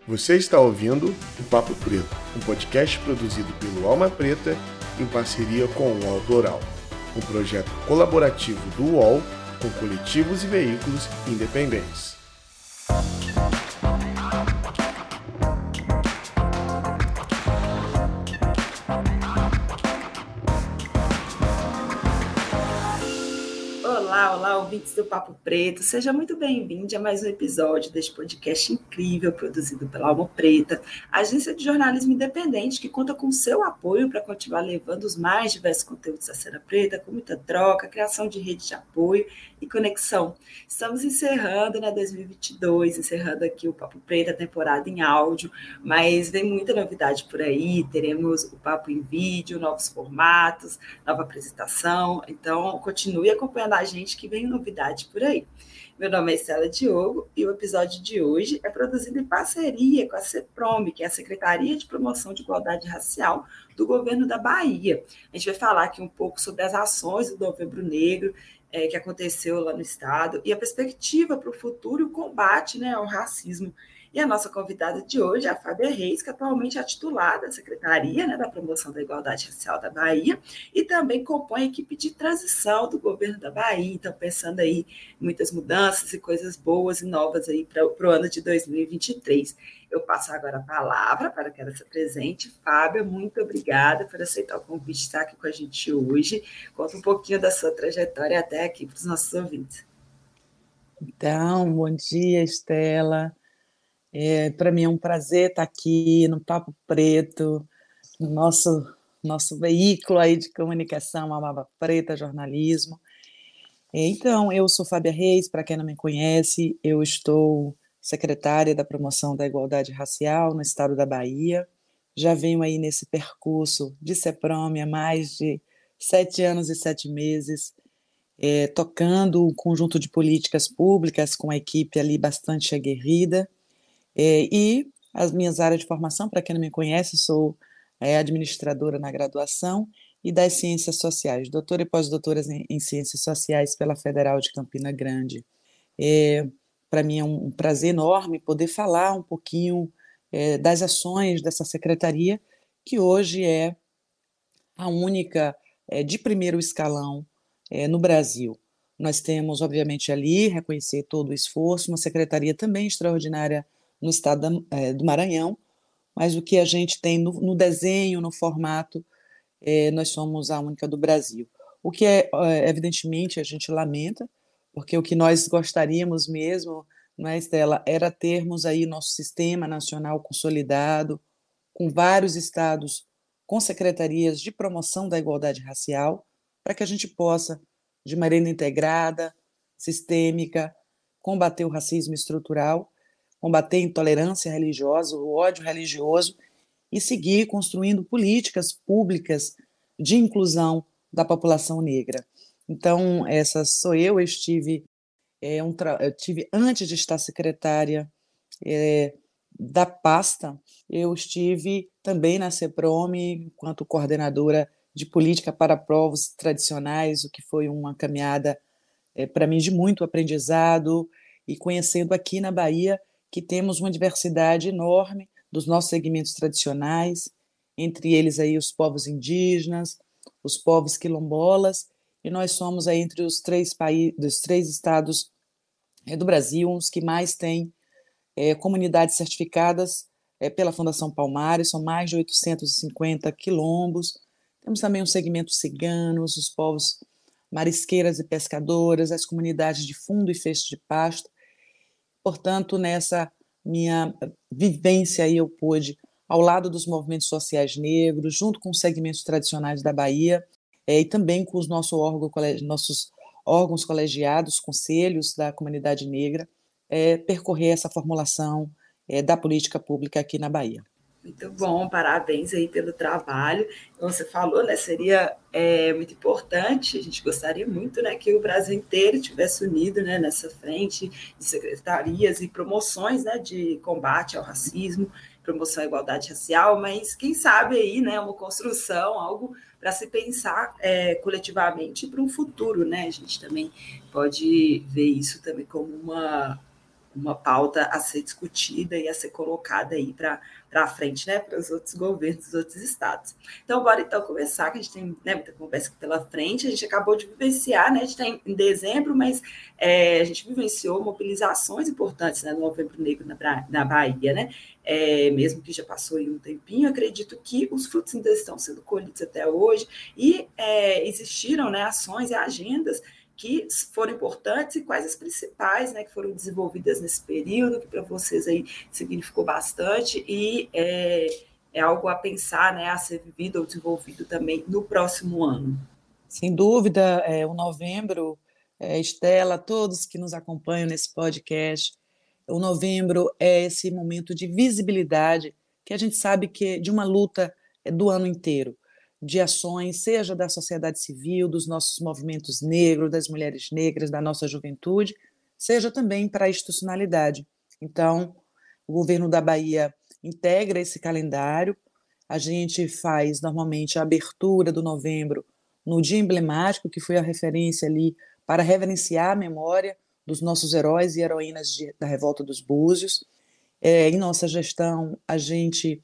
Você está ouvindo o Papo Preto, um podcast produzido pelo Alma Preta em parceria com o UOL Doral, um projeto colaborativo do UOL com coletivos e veículos independentes. Olá, ouvintes do Papo Preto, seja muito bem-vindo a mais um episódio deste podcast incrível produzido pela Alma Preta, agência de jornalismo independente que conta com seu apoio para continuar levando os mais diversos conteúdos da cena preta, com muita troca, criação de rede de apoio e conexão. Estamos encerrando 2022, encerrando aqui o Papo Preto, a temporada em áudio, mas vem muita novidade por aí, teremos o papo em vídeo, novos formatos, nova apresentação, então continue acompanhando a gente que vem novidade por aí. Meu nome é Estela Diogo e o episódio de hoje é produzido em parceria com a CEPROME, que é a Secretaria de Promoção de Igualdade Racial do Governo da Bahia. A gente vai falar aqui um pouco sobre as ações do Novembro Negro, que aconteceu lá no estado, e a perspectiva para o futuro e o combate, ao racismo. E a nossa convidada de hoje é a Fábia Reis, que atualmente é a titular da Secretaria, da Promoção da Igualdade Racial da Bahia, e também compõe a equipe de transição do governo da Bahia. Então, pensando aí em muitas mudanças e coisas boas e novas aí para o ano de 2023. Eu passo agora a palavra para que ela se apresente. Fábia, muito obrigada por aceitar o convite de estar aqui com a gente hoje. Conta um pouquinho da sua trajetória até aqui para os nossos ouvintes. Então, bom dia, Estela. Para mim é um prazer estar aqui no Papo Preto, no nosso veículo aí de comunicação, a Alma Preta Jornalismo. Então, eu sou Fábia Reis, para quem não me conhece, eu estou secretária da Promoção da Igualdade Racial no estado da Bahia. Já venho aí nesse percurso de CEPROME há mais de 7 anos e 7 meses, tocando um conjunto de políticas públicas com a equipe ali bastante aguerrida. E as minhas áreas de formação, para quem não me conhece, sou administradora na graduação e das ciências sociais, doutora e pós-doutora em ciências sociais pela Federal de Campina Grande. Para mim é um prazer enorme poder falar um pouquinho das ações dessa secretaria, que hoje é a única de primeiro escalão no Brasil. Nós temos, obviamente, ali, reconhecer todo o esforço, uma secretaria também extraordinária no estado do Maranhão, mas o que a gente tem no desenho, no formato, nós somos a única do Brasil. O que, evidentemente, a gente lamenta, porque o que nós gostaríamos mesmo, não é, Estela, era termos aí nosso sistema nacional consolidado, com vários estados com secretarias de promoção da igualdade racial, para que a gente possa, de maneira integrada, sistêmica, combater o racismo estrutural, combater a intolerância religiosa, o ódio religioso e seguir construindo políticas públicas de inclusão da população negra. Então, essa sou eu estive, antes de estar secretária da pasta, eu estive também na CEPROME enquanto coordenadora de política para povos tradicionais, o que foi uma caminhada para mim de muito aprendizado, e conhecendo aqui na Bahia que temos uma diversidade enorme dos nossos segmentos tradicionais, entre eles aí os povos indígenas, os povos quilombolas, e nós somos aí entre os dos três estados do Brasil os que mais têm comunidades certificadas pela Fundação Palmares, são mais de 850 quilombos. Temos também os segmentos ciganos, os povos marisqueiras e pescadoras, as comunidades de fundo e fecho de pasto. Portanto, nessa minha vivência aí eu pude, ao lado dos movimentos sociais negros, junto com os segmentos tradicionais da Bahia, e também com os nossos órgãos colegiados, conselhos da comunidade negra, percorrer essa formulação da política pública aqui na Bahia. Muito bom, parabéns aí pelo trabalho. Como você falou, seria muito importante, a gente gostaria muito que o Brasil inteiro estivesse unido nessa frente de secretarias e promoções de combate ao racismo, promoção à igualdade racial, mas quem sabe aí uma construção, algo para se pensar coletivamente para um futuro. A gente também pode ver isso também como uma pauta a ser discutida e a ser colocada aí para frente, né, para os outros governos dos outros estados. Então, bora então começar, que a gente tem, né, muita conversa aqui pela frente. A gente acabou de vivenciar, né, a gente está em dezembro, mas a gente vivenciou mobilizações importantes, né, no Novembro Negro na Bahia, né, mesmo que já passou aí um tempinho. Acredito que os frutos ainda estão sendo colhidos até hoje e existiram, né, ações e agendas que foram importantes e quais as principais, né, que foram desenvolvidas nesse período, que para vocês aí significou bastante e é algo a pensar, né, a ser vivido ou desenvolvido também no próximo ano. Sem dúvida, o novembro, Estela, todos que nos acompanham nesse podcast, o novembro é esse momento de visibilidade que a gente sabe que é de uma luta do ano inteiro, de ações, seja da sociedade civil, dos nossos movimentos negros, das mulheres negras, da nossa juventude, seja também para a institucionalidade. Então, o governo da Bahia integra esse calendário, a gente faz normalmente a abertura do novembro no dia emblemático, que foi a referência ali para reverenciar a memória dos nossos heróis e heroínas da Revolta dos Búzios. Em nossa gestão, a gente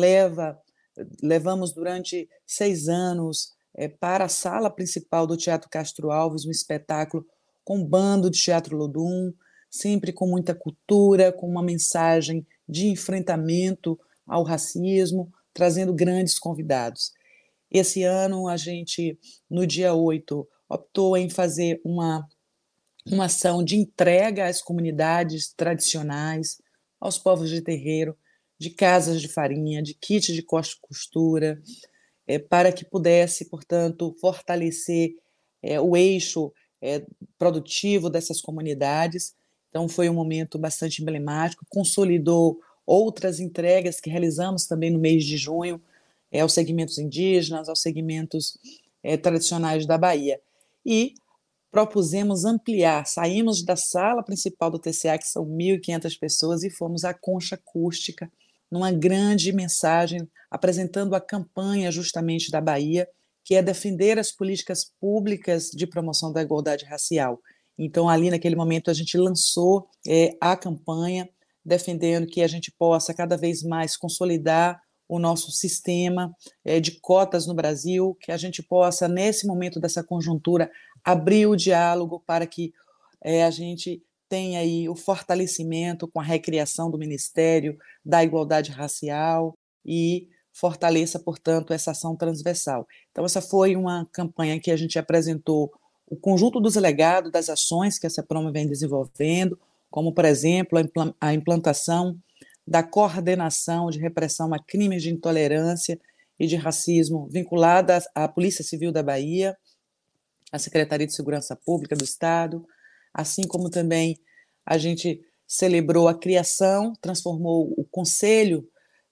levamos durante 6 anos para a sala principal do Teatro Castro Alves um espetáculo com bando de teatro Lodum, sempre com muita cultura, com uma mensagem de enfrentamento ao racismo, trazendo grandes convidados. Esse ano, a gente, no dia 8, optou em fazer uma ação de entrega às comunidades tradicionais, aos povos de terreiro, de casas de farinha, de kits de costura, para que pudesse, portanto, fortalecer o eixo produtivo dessas comunidades. Então, foi um momento bastante emblemático, consolidou outras entregas que realizamos também no mês de junho, aos segmentos indígenas, aos segmentos tradicionais da Bahia. E propusemos ampliar, saímos da sala principal do TCA, que são 1.500 pessoas, e fomos à concha acústica, numa grande mensagem, apresentando a campanha justamente da Bahia, que é defender as políticas públicas de promoção da igualdade racial. Então, ali naquele momento, a gente lançou a campanha, defendendo que a gente possa cada vez mais consolidar o nosso sistema de cotas no Brasil, que a gente possa, nesse momento dessa conjuntura, abrir o diálogo para que a gente tenha aí o fortalecimento com a recriação do Ministério da Igualdade Racial e fortaleça, portanto, essa ação transversal. Então, essa foi uma campanha que a gente apresentou o conjunto dos legados, das ações que essa Proma vem desenvolvendo, como, por exemplo, a implantação da coordenação de repressão a crimes de intolerância e de racismo vinculada à Polícia Civil da Bahia, à Secretaria de Segurança Pública do Estado, assim como também a gente celebrou a criação, transformou o Conselho,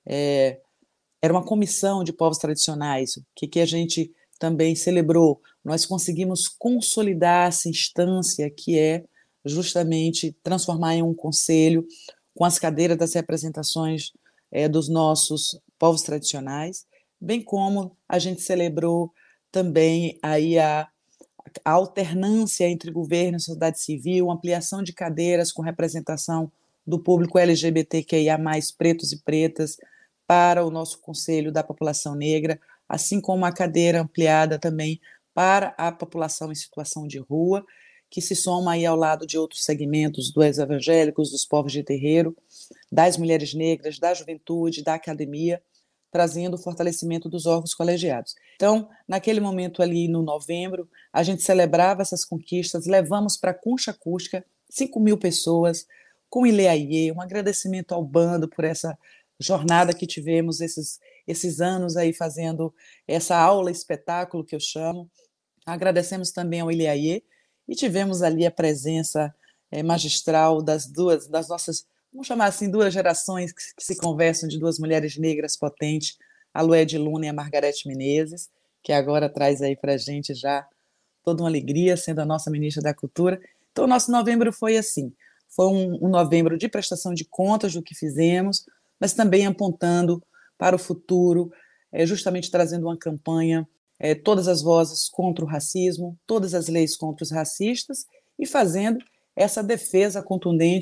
era uma comissão de povos tradicionais, que a gente também celebrou. Nós conseguimos consolidar essa instância que é justamente transformar em um conselho com as cadeiras das representações dos nossos povos tradicionais, bem como a gente celebrou também aí a alternância entre governo e sociedade civil, ampliação de cadeiras com representação do público LGBTQIA+, pretos e pretas, para o nosso Conselho da População Negra, assim como a cadeira ampliada também para a população em situação de rua, que se soma aí ao lado de outros segmentos dos evangélicos, dos povos de terreiro, das mulheres negras, da juventude, da academia, trazendo o fortalecimento dos órgãos colegiados. Então, naquele momento ali no novembro, a gente celebrava essas conquistas, levamos para a Concha Acústica 5.000 pessoas, com Ileaie, um agradecimento ao bando por essa jornada que tivemos esses anos aí fazendo essa aula espetáculo que eu chamo. Agradecemos também ao Ileaie e tivemos ali a presença magistral das nossas, vamos chamar assim, 2 gerações que se conversam, de 2 mulheres negras potentes, a Luede Luna e a Margarete Menezes, que agora traz aí para a gente já toda uma alegria, sendo a nossa ministra da Cultura. Então, o nosso novembro foi assim, foi um novembro de prestação de contas do que fizemos, mas também apontando para o futuro, justamente trazendo uma campanha, todas as vozes contra o racismo, todas as leis contra os racistas, e fazendo essa defesa contundente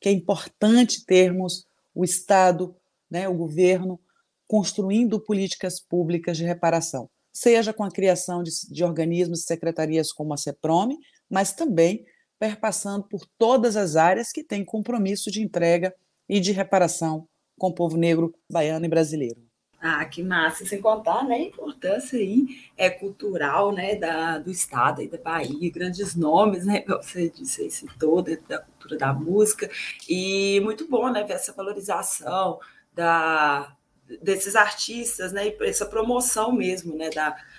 que é importante termos o Estado, né, o governo, construindo políticas públicas de reparação, seja com a criação de organismos e secretarias como a CEPROME, mas também perpassando por todas as áreas que têm compromisso de entrega e de reparação com o povo negro, baiano e brasileiro. Ah, que massa, sem contar, né, a importância aí cultural, né, do estado e da Bahia, grandes nomes, né, você disse aí, citou, da cultura da música, e muito bom, né, ver essa valorização desses artistas, né, e essa promoção mesmo, né,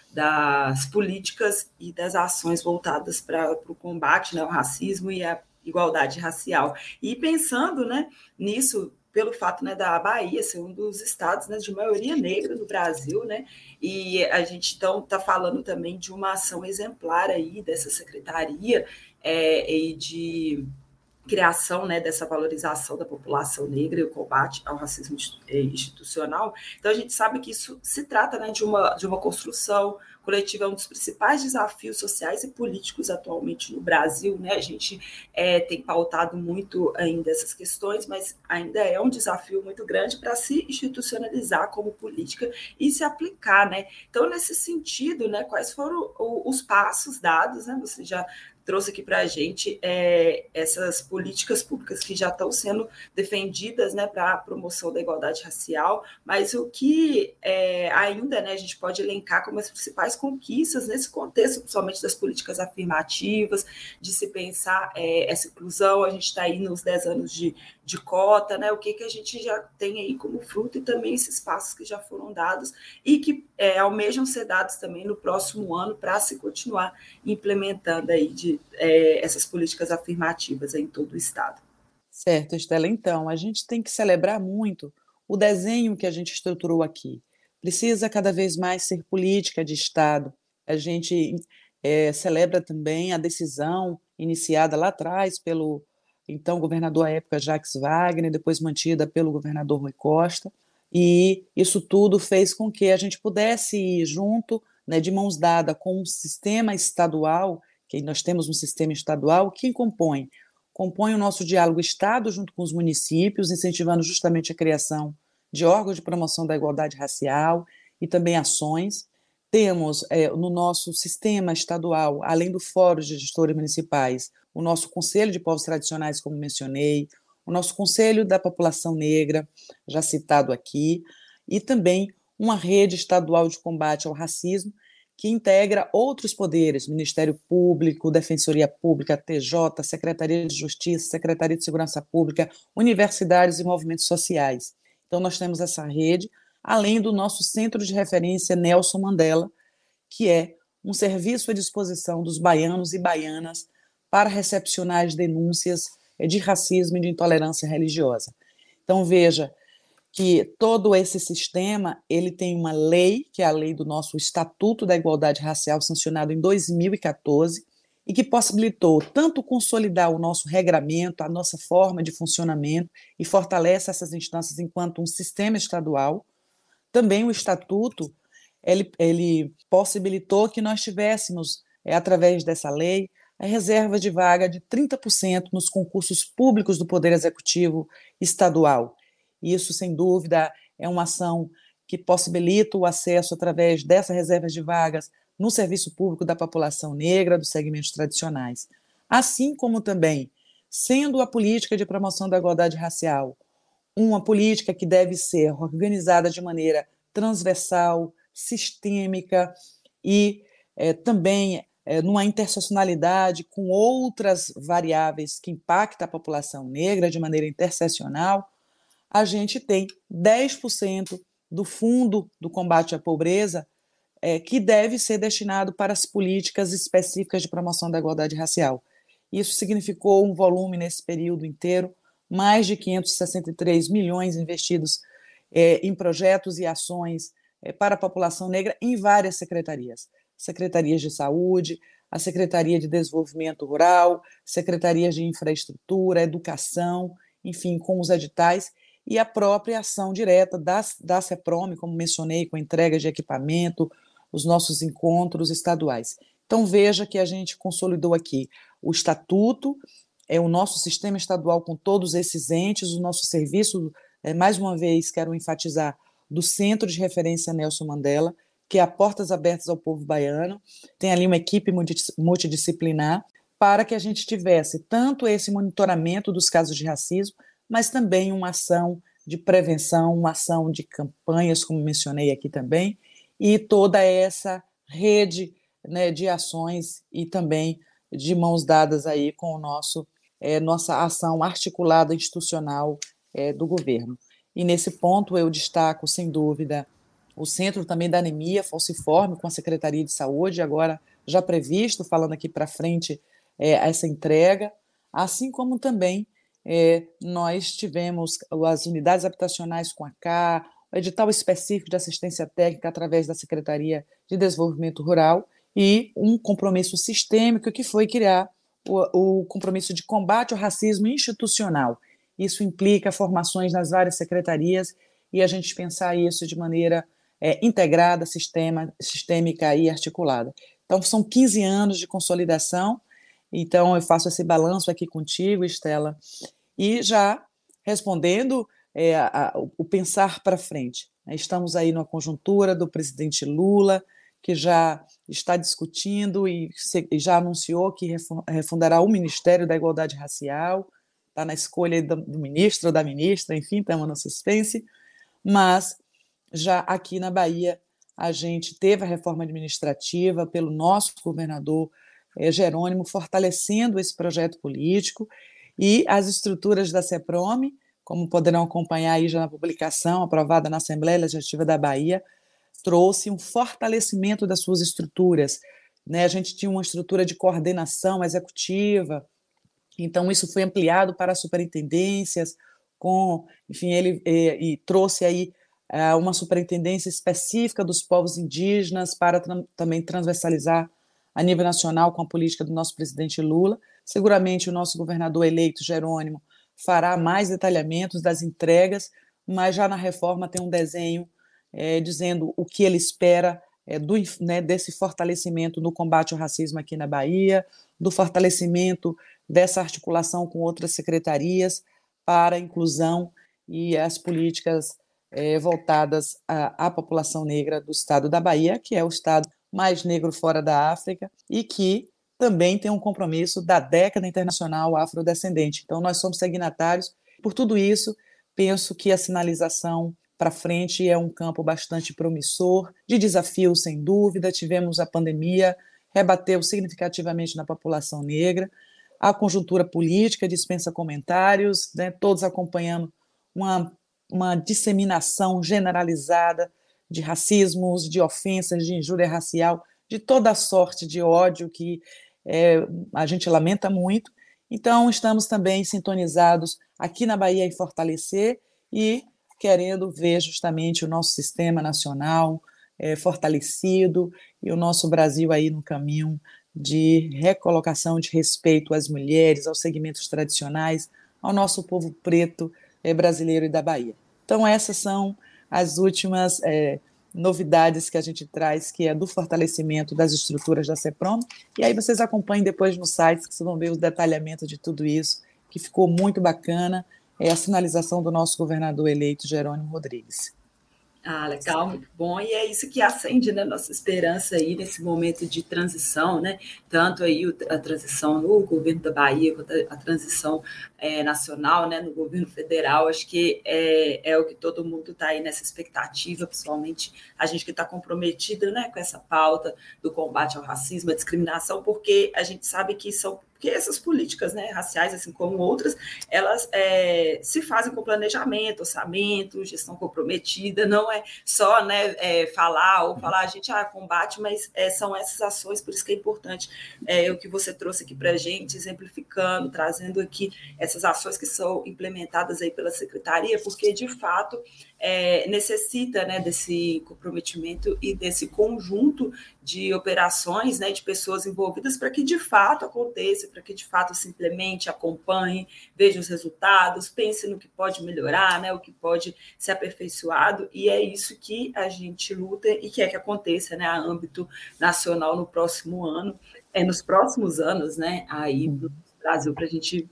das políticas e das ações voltadas para o combate, né, ao racismo e à igualdade racial. E pensando, né, nisso, pelo fato, né, da Bahia ser um dos estados, né, de maioria negra do Brasil, né, e a gente então está falando também de uma ação exemplar aí dessa secretaria e de criação, né, dessa valorização da população negra e o combate ao racismo institucional. Então, a gente sabe que isso se trata, né, de uma construção coletiva, é um dos principais desafios sociais e políticos atualmente no Brasil, né? A gente tem pautado muito ainda essas questões, mas ainda é um desafio muito grande para se institucionalizar como política e se aplicar, né? Então, nesse sentido, né, quais foram os passos dados, né? Você já trouxe aqui para a gente essas políticas públicas que já estão sendo defendidas, né, para a promoção da igualdade racial, mas o que ainda, né, a gente pode elencar como as principais conquistas nesse contexto, principalmente das políticas afirmativas, de se pensar essa inclusão. A gente está aí nos 10 anos de cota, né, o que a gente já tem aí como fruto e também esses passos que já foram dados e que almejam ser dados também no próximo ano para se continuar implementando aí essas políticas afirmativas em todo o Estado. Certo, Estela. Então, a gente tem que celebrar muito o desenho que a gente estruturou aqui. Precisa cada vez mais ser política de Estado. A gente celebra também a decisão iniciada lá atrás pelo então governador à época Jacques Wagner, depois mantida pelo governador Rui Costa, e isso tudo fez com que a gente pudesse ir junto, né, de mãos dadas com um sistema estadual, que nós temos um sistema estadual que compõe o nosso diálogo Estado junto com os municípios, incentivando justamente a criação de órgãos de promoção da igualdade racial e também ações. Temos no nosso sistema estadual, além do Fórum de Gestores Municipais, o nosso Conselho de Povos Tradicionais, como mencionei, o nosso Conselho da População Negra, já citado aqui, e também uma rede estadual de combate ao racismo, que integra outros poderes, Ministério Público, Defensoria Pública, TJ, Secretaria de Justiça, Secretaria de Segurança Pública, universidades e movimentos sociais. Então, nós temos essa rede, além do nosso Centro de Referência Nelson Mandela, que é um serviço à disposição dos baianos e baianas para recepcionar as denúncias de racismo e de intolerância religiosa. Então, veja que todo esse sistema ele tem uma lei, que é a lei do nosso Estatuto da Igualdade Racial, sancionado em 2014, e que possibilitou tanto consolidar o nosso regramento, a nossa forma de funcionamento, e fortalece essas instâncias enquanto um sistema estadual. Também o Estatuto ele possibilitou que nós tivéssemos, através dessa lei, a reserva de vaga de 30% nos concursos públicos do Poder Executivo Estadual. Isso, sem dúvida, é uma ação que possibilita o acesso, através dessa reserva de vagas, no serviço público da população negra, dos segmentos tradicionais. Assim como também, sendo a política de promoção da igualdade racial uma política que deve ser organizada de maneira transversal, sistêmica e também numa interseccionalidade com outras variáveis que impactam a população negra de maneira interseccional, a gente tem 10% do fundo do combate à pobreza que deve ser destinado para as políticas específicas de promoção da igualdade racial. Isso significou um volume nesse período inteiro, mais de 563 milhões investidos em projetos e ações para a população negra em várias secretarias. Secretarias de Saúde, a Secretaria de Desenvolvimento Rural, Secretarias de Infraestrutura, Educação, enfim, com os editais, e a própria ação direta da CEPROME, como mencionei, com a entrega de equipamento, os nossos encontros estaduais. Então, veja que a gente consolidou aqui o Estatuto, o nosso sistema estadual com todos esses entes, o nosso serviço, mais uma vez quero enfatizar, do Centro de Referência Nelson Mandela, que é a portas abertas ao povo baiano, tem ali uma equipe multidisciplinar para que a gente tivesse tanto esse monitoramento dos casos de racismo, mas também uma ação de prevenção, uma ação de campanhas, como mencionei aqui também, e toda essa rede, né, de ações e também de mãos dadas aí com o nossa ação articulada institucional do governo. E nesse ponto eu destaco, sem dúvida, o Centro também da Anemia Falciforme, com a Secretaria de Saúde, agora já previsto, falando aqui para frente, essa entrega, assim como também nós tivemos as unidades habitacionais com a CA, o edital específico de assistência técnica através da Secretaria de Desenvolvimento Rural e um compromisso sistêmico que foi criar o compromisso de combate ao racismo institucional. Isso implica formações nas várias secretarias e a gente pensar isso de maneira integrada, sistêmica e articulada. Então, são 15 anos de consolidação, então eu faço esse balanço aqui contigo, Estela, e já respondendo o pensar para frente. Estamos aí numa conjuntura do presidente Lula, que já está discutindo e já anunciou que refundará o Ministério da Igualdade Racial, está na escolha do ministro ou da ministra, enfim, estamos no suspense, mas já aqui na Bahia a gente teve a reforma administrativa pelo nosso governador Jerônimo, fortalecendo esse projeto político, e as estruturas da CEPROME, como poderão acompanhar aí já na publicação, aprovada na Assembleia Legislativa da Bahia, trouxe um fortalecimento das suas estruturas, né? A gente tinha uma estrutura de coordenação executiva, então isso foi ampliado para as superintendências, enfim, ele trouxe aí uma superintendência específica dos povos indígenas para também transversalizar a nível nacional com a política do nosso presidente Lula. Seguramente o nosso governador eleito, Jerônimo, fará mais detalhamentos das entregas, mas já na reforma tem um desenho dizendo o que ele espera desse fortalecimento no combate ao racismo aqui na Bahia, do fortalecimento dessa articulação com outras secretarias para a inclusão e as políticas voltadas à população negra do estado da Bahia, que é o estado mais negro fora da África e que também tem um compromisso da década internacional afrodescendente. Então, nós somos signatários. Por tudo isso, penso que a sinalização para frente é um campo bastante promissor, de desafio, sem dúvida. Tivemos a pandemia, rebateu significativamente na população negra. A conjuntura política dispensa comentários, né, todos acompanhando uma disseminação generalizada de racismos, de ofensas, de injúria racial, de toda sorte de ódio que a gente lamenta muito. Então, estamos também sintonizados aqui na Bahia em fortalecer e querendo ver justamente o nosso sistema nacional fortalecido e o nosso Brasil aí no caminho de recolocação de respeito às mulheres, aos segmentos tradicionais, ao nosso povo preto brasileiro e da Bahia. Então, essas são as últimas novidades que a gente traz, que é do fortalecimento das estruturas da CEPROM, e aí vocês acompanhem depois no site, que vocês vão ver os detalhamentos de tudo isso, que ficou muito bacana, a sinalização do nosso governador eleito, Jerônimo Rodrigues. Ah, legal, muito bom, e é isso que acende, né, nossa esperança aí nesse momento de transição, né, tanto aí a transição no governo da Bahia, quanto a transição nacional, né, no governo federal. Acho que é o que todo mundo está aí nessa expectativa, principalmente a gente que está comprometida, né, com essa pauta do combate ao racismo, à discriminação, porque a gente sabe que essas políticas, né, raciais, assim como outras, elas se fazem com planejamento, orçamento, gestão comprometida, não é só, né, falar a gente combate, mas são essas ações, por isso que é importante o que você trouxe aqui para a gente, exemplificando, trazendo aqui essas ações que são implementadas aí pela Secretaria, porque, de fato, necessita, né, desse comprometimento e desse conjunto de operações, né, de pessoas envolvidas para que, de fato, aconteça, para que, de fato, se implemente, acompanhe, veja os resultados, pense no que pode melhorar, né, o que pode ser aperfeiçoado, e é isso que a gente luta e quer que aconteça, né, a âmbito nacional no próximo ano, nos próximos anos, né, aí Brasil para a gente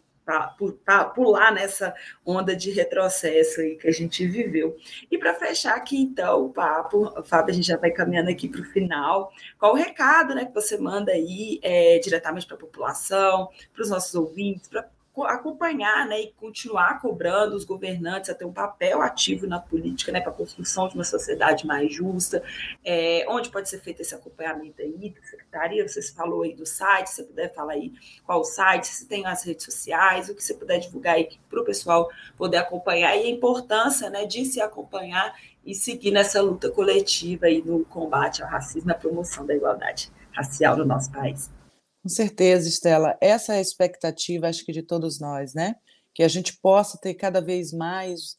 pular nessa onda de retrocesso aí que a gente viveu. E para fechar aqui, então, o papo, Fábio, a gente já vai caminhando aqui para o final. Qual o recado, né, que você manda aí diretamente para a população, para os nossos ouvintes, para acompanhar, né, e continuar cobrando os governantes a ter um papel ativo na política, né, para a construção de uma sociedade mais justa, onde pode ser feito esse acompanhamento aí da secretaria? Você falou aí do site, se você puder falar aí qual o site, se tem as redes sociais, o que você puder divulgar aí para o pessoal poder acompanhar, e a importância, né, de se acompanhar e seguir nessa luta coletiva aí no combate ao racismo e à promoção da igualdade racial no nosso país. Com certeza, Estela. Essa é a expectativa, acho que de todos nós, né? Que a gente possa ter cada vez mais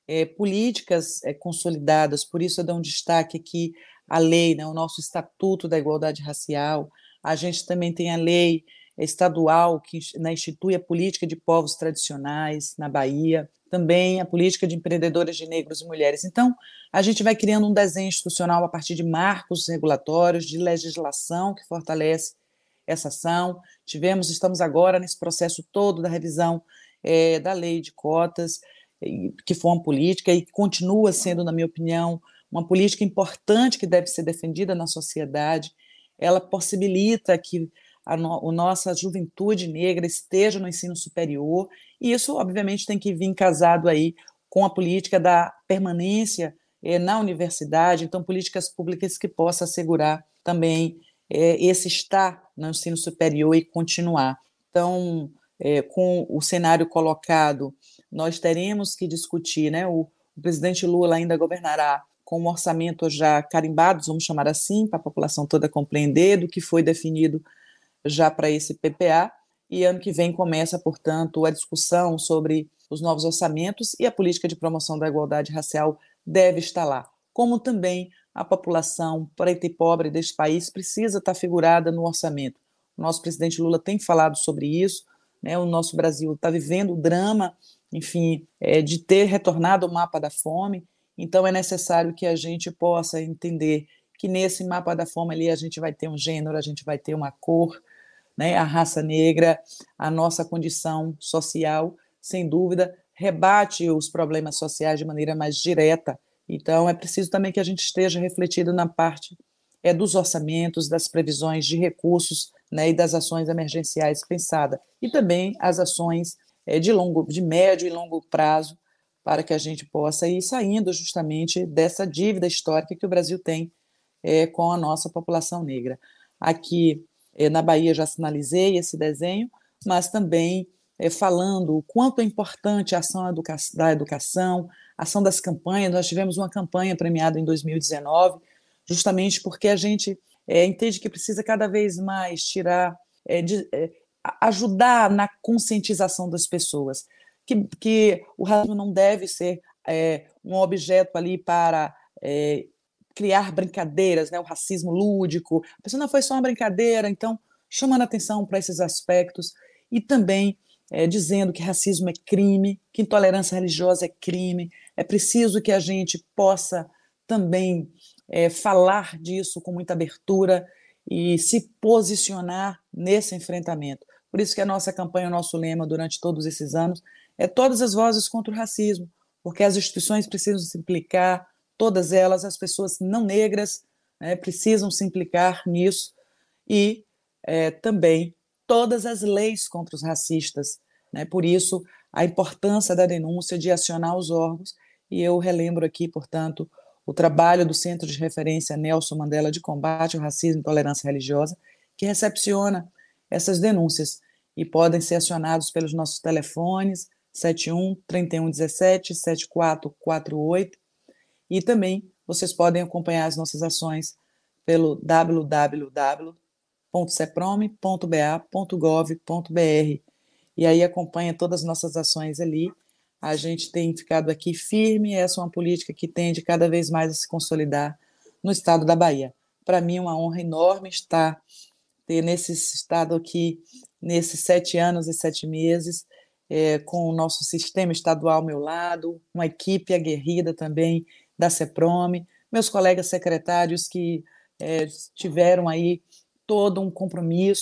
políticas consolidadas. Por isso eu dou um destaque aqui à lei, né? O nosso Estatuto da Igualdade Racial. A gente também tem a lei estadual que, né, institui a política de povos tradicionais na Bahia, também a política de empreendedoras de negros e mulheres. Então, a gente vai criando um desenho institucional a partir de marcos regulatórios, de legislação que fortalece essa ação. Estamos agora nesse processo todo da revisão da lei de cotas, que foi uma política e continua sendo, na minha opinião, uma política importante que deve ser defendida na sociedade. Ela possibilita que a nossa juventude negra esteja no ensino superior, e isso, obviamente, tem que vir casado aí com a política da permanência na universidade, então políticas públicas que possam assegurar também esse estar no ensino superior e continuar. Então, com o cenário colocado, nós teremos que discutir, né? O presidente Lula ainda governará com um orçamento já carimbado, vamos chamar assim, para a população toda compreender do que foi definido já para esse PPA, e ano que vem começa, portanto, a discussão sobre os novos orçamentos, e a política de promoção da igualdade racial deve estar lá, como também a população preta e pobre deste país precisa estar figurada no orçamento. O nosso presidente Lula tem falado sobre isso, né? O nosso Brasil está vivendo o drama, enfim, de ter retornado ao mapa da fome, então é necessário que a gente possa entender que nesse mapa da fome ali a gente vai ter um gênero, a gente vai ter uma cor, né? A raça negra, a nossa condição social, sem dúvida, rebate os problemas sociais de maneira mais direta. Então, é preciso também que a gente esteja refletido na parte dos orçamentos, das previsões de recursos, né, e das ações emergenciais pensadas, e também as ações de médio e longo prazo, para que a gente possa ir saindo justamente dessa dívida histórica que o Brasil tem com a nossa população negra. Aqui na Bahia já sinalizei esse desenho, mas também falando o quanto é importante a ação da educação, a ação das campanhas. Nós tivemos uma campanha premiada em 2019, justamente porque a gente entende que precisa cada vez mais ajudar na conscientização das pessoas, que o racismo não deve ser um objeto ali para criar brincadeiras, né? O racismo lúdico. A pessoa não foi só uma brincadeira, então chamando atenção para esses aspectos e também dizendo que racismo é crime, que intolerância religiosa é crime. É preciso que a gente possa também falar disso com muita abertura e se posicionar nesse enfrentamento. Por isso que a nossa campanha, o nosso lema durante todos esses anos é todas as vozes contra o racismo, porque as instituições precisam se implicar, todas elas, as pessoas não negras, né, precisam se implicar nisso, e também todas as leis contra os racistas, né? Por isso, a importância da denúncia, de acionar os órgãos, e eu relembro aqui, portanto, o trabalho do Centro de Referência Nelson Mandela de Combate ao Racismo e Intolerância Religiosa, que recepciona essas denúncias, e podem ser acionados pelos nossos telefones 71 3117 7448, e também vocês podem acompanhar as nossas ações pelo www.ceprome.ba.gov.br, e aí acompanha todas as nossas ações ali. A gente tem ficado aqui firme, essa é uma política que tende cada vez mais a se consolidar no estado da Bahia. Para mim é uma honra enorme ter nesse estado aqui, nesses 7 anos e 7 meses, com o nosso sistema estadual ao meu lado, uma equipe aguerrida também da CEPROME, meus colegas secretários que tiveram aí todo um compromisso,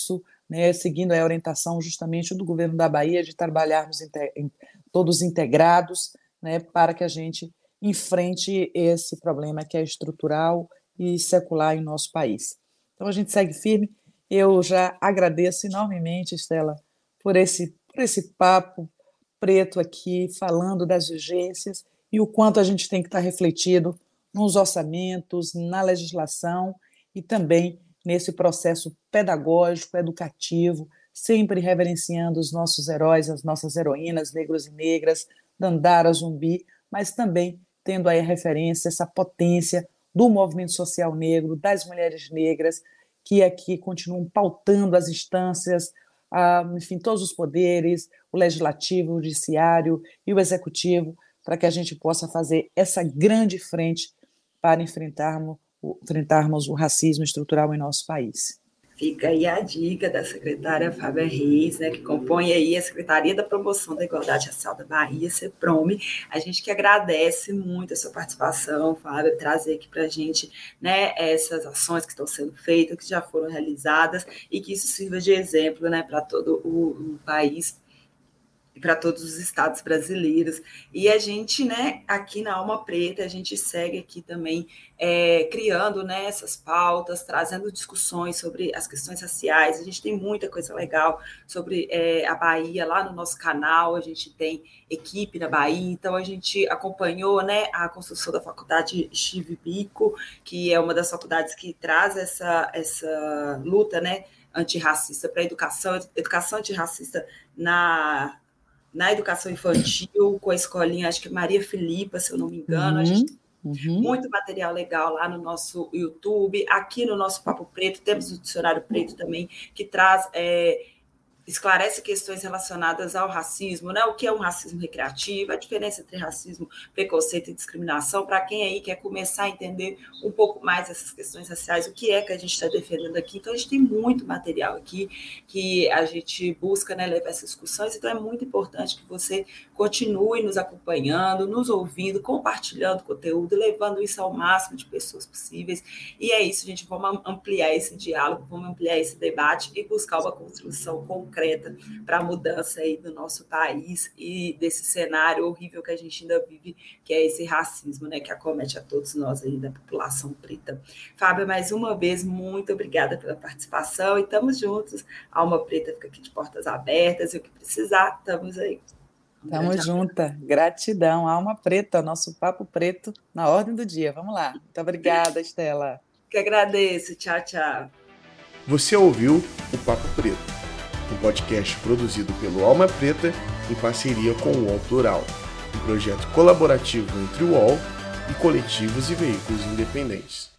né, seguindo a orientação justamente do governo da Bahia de trabalharmos todos integrados, né, para que a gente enfrente esse problema que é estrutural e secular em nosso país. Então, a gente segue firme. Eu já agradeço enormemente, Estela, por esse papo preto aqui, falando das urgências e o quanto a gente tem que estar refletido nos orçamentos, na legislação e também nesse processo pedagógico, educativo, sempre reverenciando os nossos heróis, as nossas heroínas, negros e negras, Dandara, Zumbi, mas também tendo aí a referência, essa potência do movimento social negro, das mulheres negras, que aqui continuam pautando as instâncias, enfim, todos os poderes, o legislativo, o judiciário e o executivo, para que a gente possa fazer essa grande frente para enfrentarmos o racismo estrutural em nosso país. Fica aí a dica da secretária Fábia Reis, né, que compõe aí a Secretaria da Promoção da Igualdade Racial da Bahia, CEPROME. A gente que agradece muito a sua participação, Fábia, trazer aqui para a gente, né, essas ações que estão sendo feitas, que já foram realizadas, e que isso sirva de exemplo, né, para todo o país e para todos os estados brasileiros. E a gente, né, aqui na Alma Preta, a gente segue aqui também criando, né, essas pautas, trazendo discussões sobre as questões raciais. A gente tem muita coisa legal sobre a Bahia lá no nosso canal, a gente tem equipe na Bahia, então a gente acompanhou, né, a construção da faculdade Chive Bico, que é uma das faculdades que traz essa luta, né, antirracista para a educação antirracista na educação infantil, com a escolinha, acho que Maria Filipa, se eu não me engano. A gente tem muito material legal lá no nosso YouTube. Aqui no nosso Papo Preto, temos o Dicionário Preto também, que traz... esclarece questões relacionadas ao racismo, né? O que é um racismo recreativo, a diferença entre racismo, preconceito e discriminação, para quem aí quer começar a entender um pouco mais essas questões raciais, o que é que a gente está defendendo aqui. Então, a gente tem muito material aqui que a gente busca, né, levar essas discussões, então é muito importante que você continue nos acompanhando, nos ouvindo, compartilhando conteúdo, levando isso ao máximo de pessoas possíveis. E é isso, gente, vamos ampliar esse diálogo, vamos ampliar esse debate e buscar uma construção concreta para a mudança aí do nosso país e desse cenário horrível que a gente ainda vive, que é esse racismo, né, que acomete a todos nós aí da população preta. Fábio, mais uma vez, muito obrigada pela participação e estamos juntos. A Alma Preta fica aqui de portas abertas e o que precisar, estamos aí. Estamos juntas. Gratidão. Alma Preta, nosso Papo Preto na ordem do dia. Vamos lá. Muito obrigada, Estela. Que agradeço. Tchau, tchau. Você ouviu o Papo Preto, um podcast produzido pelo Alma Preta em parceria com o UOL Plural, um projeto colaborativo entre o UOL e coletivos e veículos independentes.